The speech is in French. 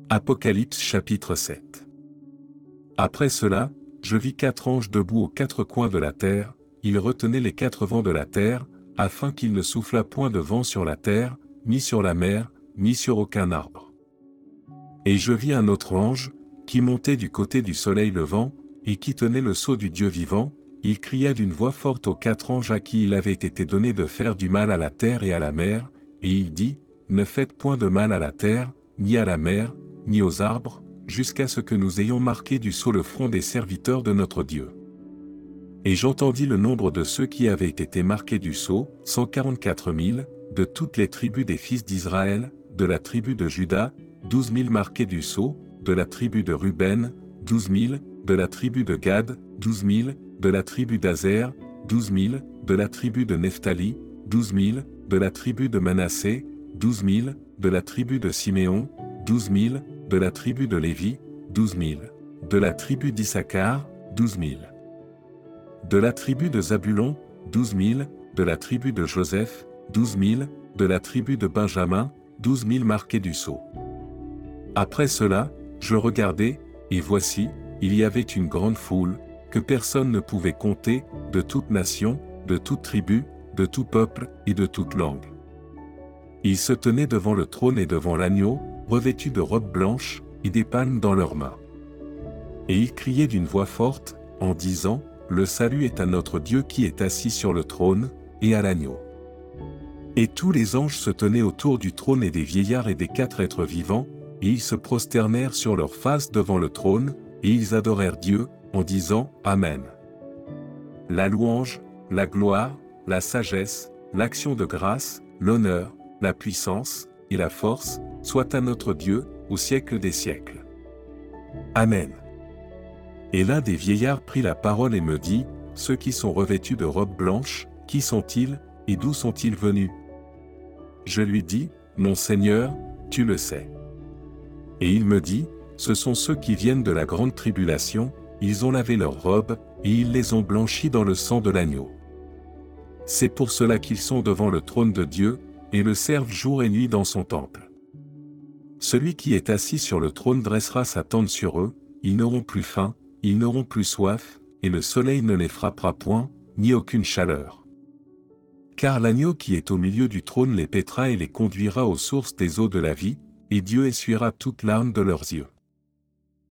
Apocalypse chapitre 7. Après cela, je vis 4 anges debout aux 4 coins de la terre, ils retenaient les 4 vents de la terre, afin qu'il ne soufflât point de vent sur la terre, ni sur la mer, ni sur aucun arbre. Et je vis un autre ange, qui montait du côté du soleil levant, et qui tenait le sceau du Dieu vivant. Il cria d'une voix forte aux 4 anges à qui il avait été donné de faire du mal à la terre et à la mer, et il dit, ne faites point de mal à la terre, ni à la mer, ni aux arbres, jusqu'à ce que nous ayons marqué du sceau le front des serviteurs de notre Dieu. Et j'entendis le nombre de ceux qui avaient été marqués du sceau, 144 000, de toutes les tribus des fils d'Israël, de la tribu de Juda, 12 000 marqués du sceau, de la tribu de Ruben, 12 000, de la tribu de Gad, 12 000, de la tribu d'Azer, 12 000, de la tribu de Nephtali, 12 000, de la tribu de Manassé, 12 000, de la tribu de Siméon, 12 000, de la tribu de Lévi, 12 000, de la tribu d'Issachar, 12 000. De la tribu de Zabulon, 12 000, de la tribu de Joseph, 12 000, de la tribu de Benjamin, 12 000 marqués du sceau. Après cela, je regardai, et voici, il y avait une grande foule, que personne ne pouvait compter, de toute nation, de toute tribu, de tout peuple, et de toute langue. Ils se tenaient devant le trône et devant l'agneau, revêtus de robes blanches, et des palmes dans leurs mains. Et ils criaient d'une voix forte, en disant, le salut est à notre Dieu qui est assis sur le trône, et à l'agneau. Et tous les anges se tenaient autour du trône et des vieillards et des 4 êtres vivants, et ils se prosternèrent sur leurs faces devant le trône, et ils adorèrent Dieu, en disant, Amen. La louange, la gloire, la sagesse, l'action de grâce, l'honneur, la puissance, et la force, soit à notre Dieu, au siècle des siècles. Amen. Et l'un des vieillards prit la parole et me dit, ceux qui sont revêtus de robes blanches, qui sont-ils, et d'où sont-ils venus? Je lui dis, mon Seigneur, tu le sais. Et il me dit, ce sont ceux qui viennent de la grande tribulation, ils ont lavé leurs robes, et ils les ont blanchies dans le sang de l'agneau. C'est pour cela qu'ils sont devant le trône de Dieu, et le servent jour et nuit dans son temple. Celui qui est assis sur le trône dressera sa tente sur eux, ils n'auront plus faim, ils n'auront plus soif, et le soleil ne les frappera point, ni aucune chaleur. Car l'agneau qui est au milieu du trône les paîtra et les conduira aux sources des eaux de la vie, et Dieu essuiera toute larme de leurs yeux.